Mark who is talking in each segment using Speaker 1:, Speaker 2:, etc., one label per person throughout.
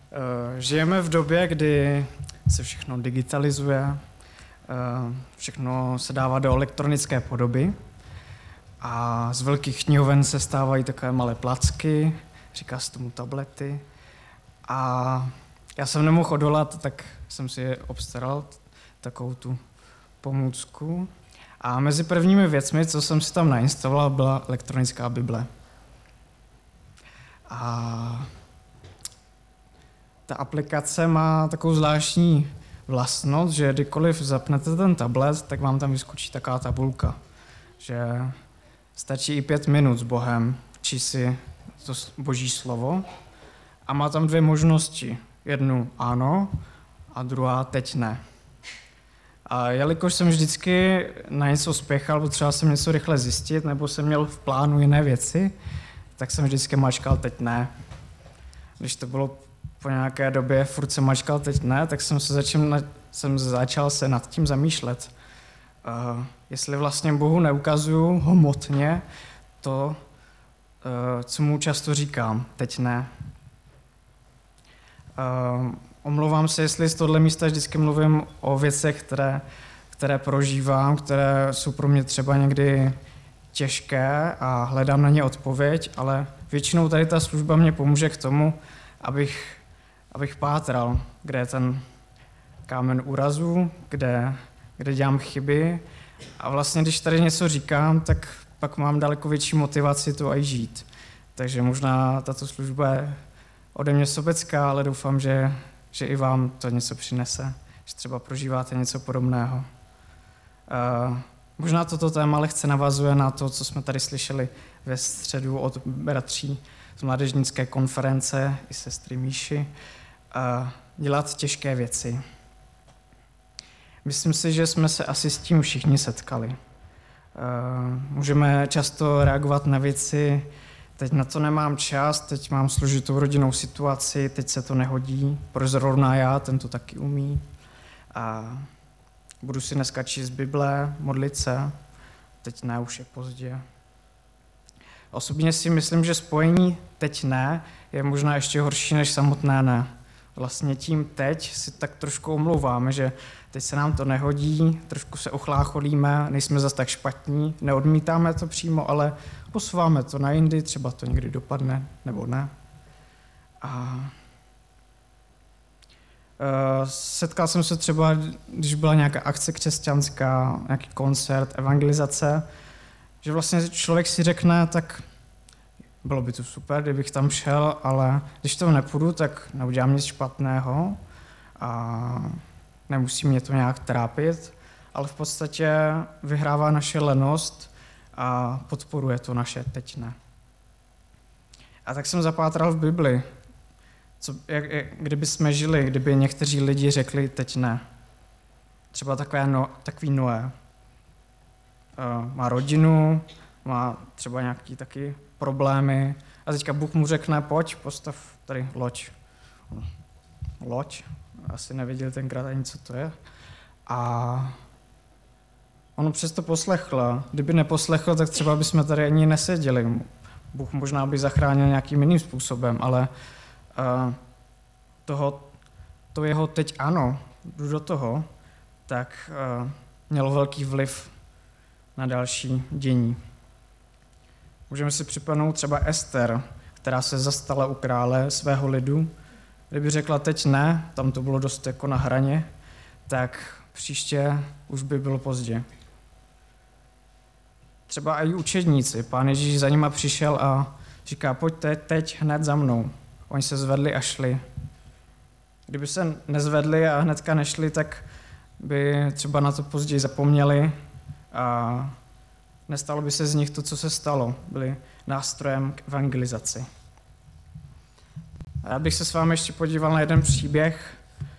Speaker 1: Žijeme v době, kdy se všechno digitalizuje, všechno se dává do elektronické podoby a z velkých knihoven se stávají takové malé placky, říká se tomu tablety. A já jsem nemohl odolat, tak jsem si obstaral takovou tu pomůcku. A mezi prvními věcmi, co jsem si tam nainstaloval, byla elektronická Bible. A ta aplikace má takovou zvláštní vlastnost, že kdykoliv zapnete ten tablet, tak vám tam vyskočí taková tabulka, že stačí i 5 minut s Bohem, číst si to Boží slovo a má tam 2 možnosti. Jednu ano a druhá teď ne. A jelikož jsem vždycky na něco spěchal, potřeboval jsem něco rychle zjistit, nebo jsem měl v plánu jiné věci, tak jsem vždycky mačkal teď ne. Když to bylo po nějaké době, furt jsem mačkal teď ne, tak jsem začal se nad tím zamýšlet. Jestli vlastně Bohu neukazuju hmotně to, co mu často říkám, teď ne. Omlouvám se, jestli z tohle místa vždycky mluvím o věcech, které prožívám, které jsou pro mě třeba někdy těžké a hledám na ně odpověď, ale většinou tady ta služba mě pomůže k tomu, abych pátral, kde je ten kámen úrazu, kde dělám chyby. A vlastně, když tady něco říkám, tak pak mám daleko větší motivaci to aj žít. Takže možná tato služba je ode mě sobecká, ale doufám, že i vám to něco přinese, že třeba prožíváte něco podobného. Možná toto téma lehce navazuje na to, co jsme tady slyšeli ve středu od bratří z mládežnické konference i sestry Míši. Dělat těžké věci. Myslím si, že jsme se asi s tím všichni setkali. Můžeme často reagovat na věci, teď na to nemám čas, teď mám složitou rodinnou situaci, teď se to nehodí, proč zrovna já, ten to taky umí. A budu si dneska číst Bible, modlit se, teď ne, už je pozdě. Osobně si myslím, že spojení teď ne je možná ještě horší než samotné ne. Vlastně tím teď si tak trošku omlouváme, že teď se nám to nehodí, trošku se ochlácholíme, nejsme zas tak špatní, neodmítáme to přímo, ale posouváme to na jindy, třeba to někdy dopadne, nebo ne. Setkal jsem se třeba, když byla nějaká akce křesťanská, nějaký koncert, evangelizace, že vlastně člověk si řekne, tak bylo by to super, kdybych tam šel, ale když tam nepůjdu, tak neudělám nic špatného a nemusí mě to nějak trápit, ale v podstatě vyhrává naše lenost a podporuje to naše teď ne. A tak jsem zapátral v Bibli, kdyby jsme žili, kdyby někteří lidi řekli teď ne. Třeba takový Noé. Má rodinu, má třeba nějaký taky problémy a teďka Bůh mu řekne, pojď, postav tady loď. Loď? Asi nevěděl tenkrát ani, co to je. A on přesto poslechl. Kdyby neposlechl, tak třeba bychom tady ani neseděli. Bůh možná by zachránil nějakým jiným způsobem, ale to jeho teď ano, jdu do toho, tak mělo velký vliv na další dění. Můžeme si připomenout třeba Ester, která se zastala u krále svého lidu. Kdyby řekla teď ne, tam to bylo dost jako na hraně, tak příště už by bylo pozdě. Třeba i učedníci. Pán Ježíš za nima přišel a říká, pojďte teď hned za mnou. Oni se zvedli a šli. Kdyby se nezvedli a hnedka nešli, tak by třeba na to později zapomněli a nestalo by se z nich to, co se stalo. Byli nástrojem k evangelizaci. A já bych se s vámi ještě podíval na jeden příběh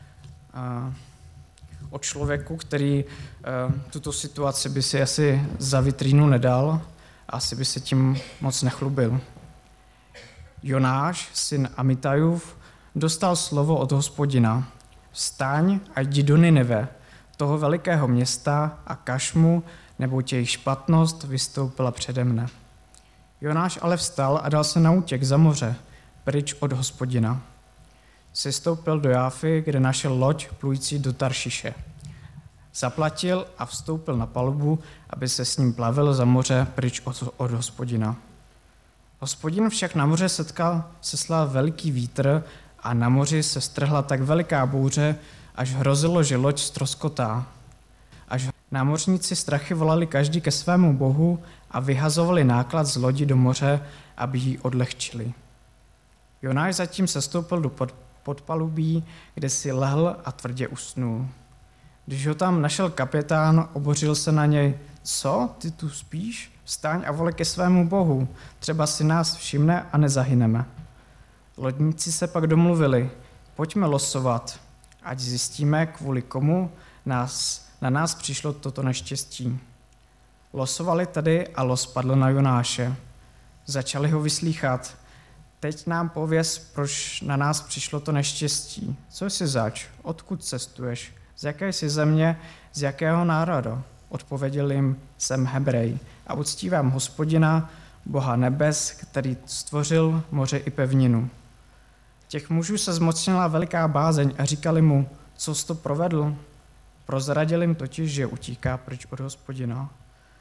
Speaker 1: o člověku, který tuto situaci by si asi za vitrínu nedal a asi by se tím moc nechlubil. Jonáš, syn Amitajův, dostal slovo od Hospodina. Vstaň a jdi do Ninive, toho velikého města, a kaž mu, neboť jejich špatnost vystoupila přede mne. Jonáš ale vstal a dal se na útěk za moře, pryč od Hospodina. sestoupil do Jáfy, kde našel loď plující do Taršiše. Zaplatil a vstoupil na palubu, aby se s ním plavil za moře pryč od Hospodina. Hospodin však na moře seslal veliký vítr a na moři se strhla tak veliká bouře, až hrozilo, že loď ztroskotá. Až námořníci strachy volali každý ke svému bohu a vyhazovali náklad z lodi do moře, aby ji odlehčili. Jonáš zatím sestoupil do podpalubí, kde si lehl a tvrdě usnul. Když ho tam našel kapitán, obořil se na něj: Co, ty tu spíš? Vstaň a volej ke svému bohu, třeba si nás všimne a nezahyneme. Lodníci se pak domluvili: Pojďme losovat, ať zjistíme, kvůli komu na nás přišlo toto neštěstí. Losovali tedy a los padl na Jonáše. Začali ho vyslýchat: Teď nám pověz, proč na nás přišlo to neštěstí. Co jsi zač? Odkud cestuješ? Z jaké jsi země? Z jakého národa? Odpověděl jim: Jsem Hebrej a uctívám Hospodina, Boha nebes, který stvořil moře i pevninu. Těch mužů se zmocnila veliká bázeň a říkali mu: Co jsi to provedl? Prozradil jim totiž, že utíká pryč od Hospodina.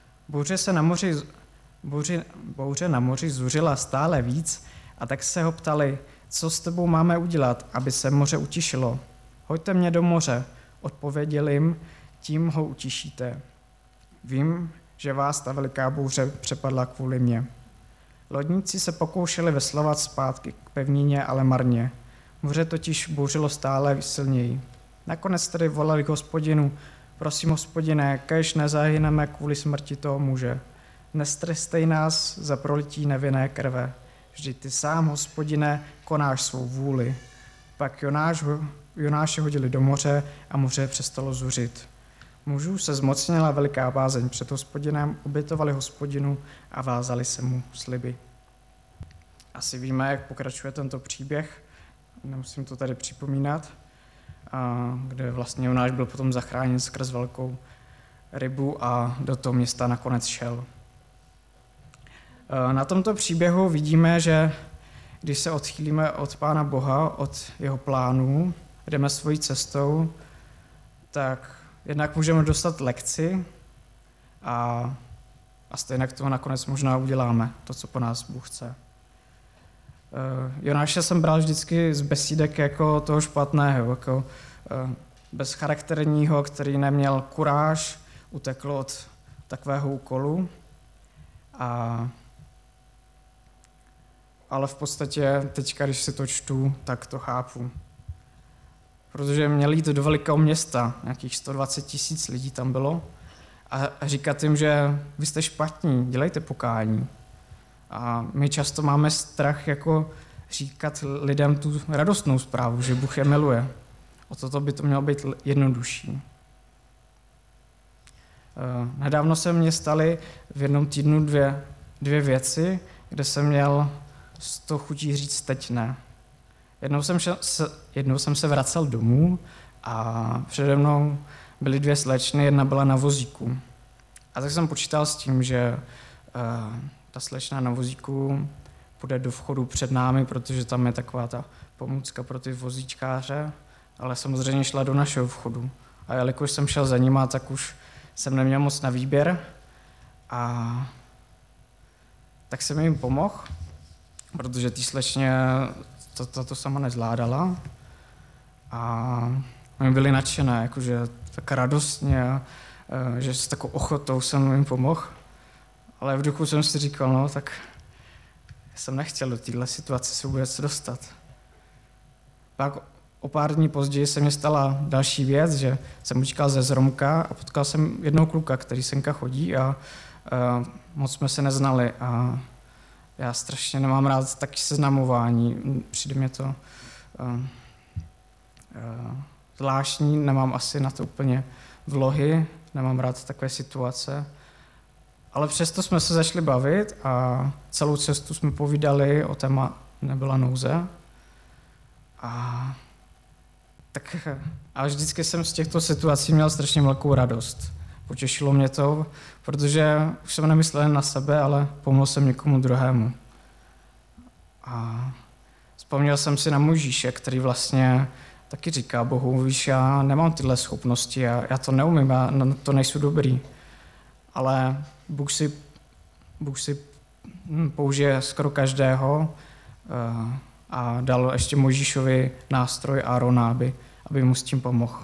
Speaker 1: Bouře na moři zuřila stále víc, a tak se ho ptali: Co s tebou máme udělat, aby se moře utišilo? Hoďte mě do moře, odpověděl jim, tím ho utišíte. Vím, že vás ta veliká bouře přepadla kvůli mně. Lodníci se pokoušeli veslovat zpátky k pevnině, ale marně. Moře totiž bouřilo stále silněji. Nakonec tedy volali k Hospodinu: Prosím, Hospodine, kéž nezahyneme kvůli smrti toho muže. Nestrestej nás za prolití nevinné krve. Vždyť ty sám, Hospodine, konáš svou vůli. Pak Jonáše hodili do moře a moře přestalo zuřit. Mužů se zmocnila veliká bázeň před Hospodinem, obětovali Hospodinu a vázali se mu sliby. Asi víme, jak pokračuje tento příběh, nemusím to tady připomínat, kde vlastně Jonáš byl potom zachráněn skrz velkou rybu a do toho města nakonec šel. Na tomto příběhu vidíme, že když se odchýlíme od Pána Boha, od jeho plánů, jdeme svojí cestou, tak jednak můžeme dostat lekci a stejně to nakonec možná uděláme, to, co po nás Bůh chce. Jonáše jsem bral vždycky z besídek jako toho špatného, jako bezcharakterního, který neměl kuráž, utekl od takového úkolu. Ale v podstatě teďka, když si to čtu, tak to chápu. Protože měl jít do velikého města, nějakých 120 000 lidí tam bylo, a říkat jim, že vy jste špatní, dělejte pokání. A my často máme strach jako říkat lidem tu radostnou zprávu, že Bůh je miluje. O toto by to mělo být jednodušší. Nedávno se mně staly v jednom týdnu dvě věci, kde jsem měl z toho chutí říct teď ne. Jednou jsem se vracel domů a přede mnou byly dvě slečny, jedna byla na vozíku. A tak jsem počítal s tím, že ta slečna na vozíku půjde do vchodu před námi, protože tam je taková ta pomůcka pro ty vozíčkáře, ale samozřejmě šla do našeho vchodu. A jelikož jsem šel za nima, tak už jsem neměl moc na výběr, a tak jsem jim pomohl, protože ty slečně to sama nezvládala, a oni byli nadšené, jakože tak radostně, že s takovou ochotou jsem jim pomohl, ale v duchu jsem si říkal, no tak jsem nechtěl do téhle situace se vůbec dostat. Pak o pár dní později se mi stala další věc, že jsem utíkal ze Zromka a potkal jsem jednoho kluka, který semka chodí, a moc jsme se neznali, a já strašně nemám rád taky seznamování, přijde mě to zvláštní, nemám asi na to úplně vlohy, nemám rád takové situace, ale přesto jsme se začali bavit a celou cestu jsme povídali o téma Nebyla nouze. A vždycky jsem z těchto situací měl strašně velkou radost. Potěšilo mě to, protože už jsem nemyslel jen na sebe, ale pomohl jsem někomu druhému. A Vzpomněl jsem si na Mojžíše, který vlastně taky říká Bohu, víš, já nemám tyhle schopnosti, já to neumím, já na to nejsou dobrý. Ale Bůh si použije skoro každého a dal ještě Mojžíšovi nástroj Árona, aby mu s tím pomohl.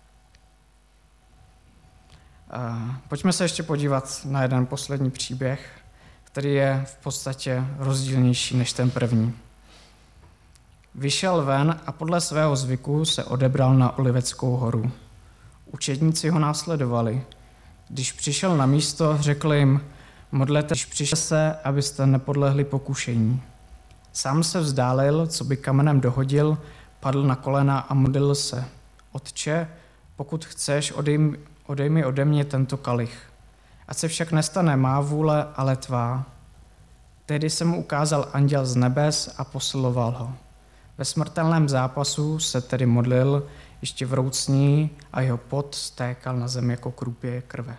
Speaker 1: Pojďme se ještě podívat na jeden poslední příběh, který je v podstatě rozdílnější než ten první. Vyšel ven a podle svého zvyku se odebral na Oliveckou horu. Učedníci ho následovali. Když přišel na místo, řekl jim, modlete, když přišel se, abyste nepodlehli pokušení. Sám se vzdálil, co by kamenem dohodil, padl na kolena a modlil se. Otče, pokud chceš, odej mi ode mě tento kalich. Ať se však nestane má vůle, ale tvá. Tehdy se mu ukázal anděl z nebes a posiloval ho. Ve smrtelném zápasu se tedy modlil, ještě vroucný, a jeho pot stékal na zem jako krůpě krve.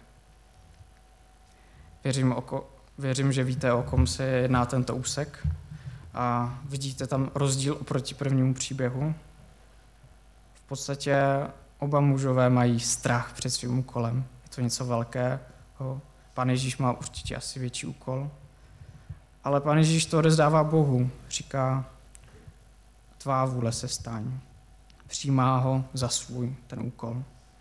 Speaker 1: Věřím, že víte, o kom se jedná tento úsek. A vidíte tam rozdíl oproti prvnímu příběhu. V podstatě oba mužové mají strach před svým úkolem. Je to něco velkého. Pán Ježíš má určitě asi větší úkol. Ale Pán Ježíš to odezdává Bohu. Říká, tvá vůle se staň. Přijímá ho za svůj ten úkol.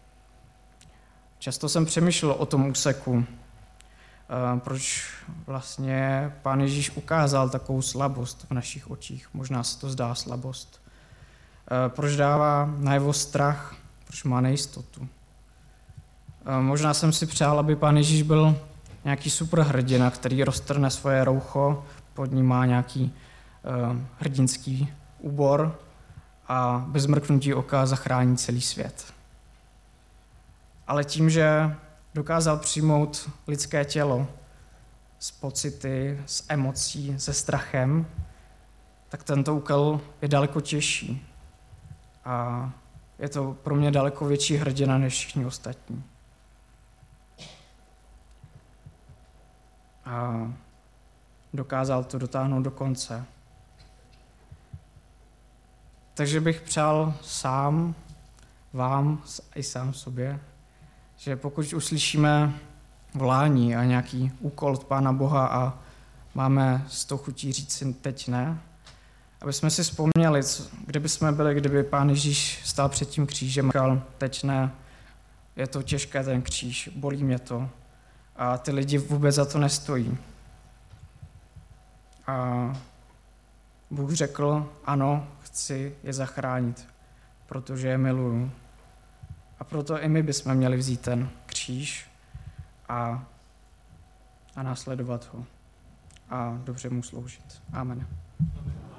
Speaker 1: Často jsem přemýšlel o tom úseku, proč vlastně Pán Ježíš ukázal takovou slabost v našich očích. Možná se to zdá slabost. Proč dává najevo strach, proč má nejistotu. Možná jsem si přál, aby Pán Ježíš byl nějaký superhrdina, který roztrhne svoje roucho, pod ním má nějaký hrdinský úbor a bez mrknutí oka zachrání celý svět. Ale tím, že dokázal přijmout lidské tělo s pocity, s emocí, se strachem, tak tento úkol je daleko těžší. A je to pro mě daleko větší hrdina než všichni ostatní. A dokázal to dotáhnout do konce. Takže bych přál sám, vám i sám sobě, že pokud uslyšíme volání a nějaký úkol od Pána Boha a máme s tou chutí říct si teď ne, aby jsme si vzpomněli, kde by jsme byli, kdyby Pán Ježíš stál před tím křížem a říkal, teď ne, je to těžké ten kříž, bolí mě to a ty lidi vůbec za to nestojí. A Bůh řekl, ano, chci je zachránit, protože je miluju. A proto i my bychom měli vzít ten kříž a následovat ho a dobře mu sloužit. Amen.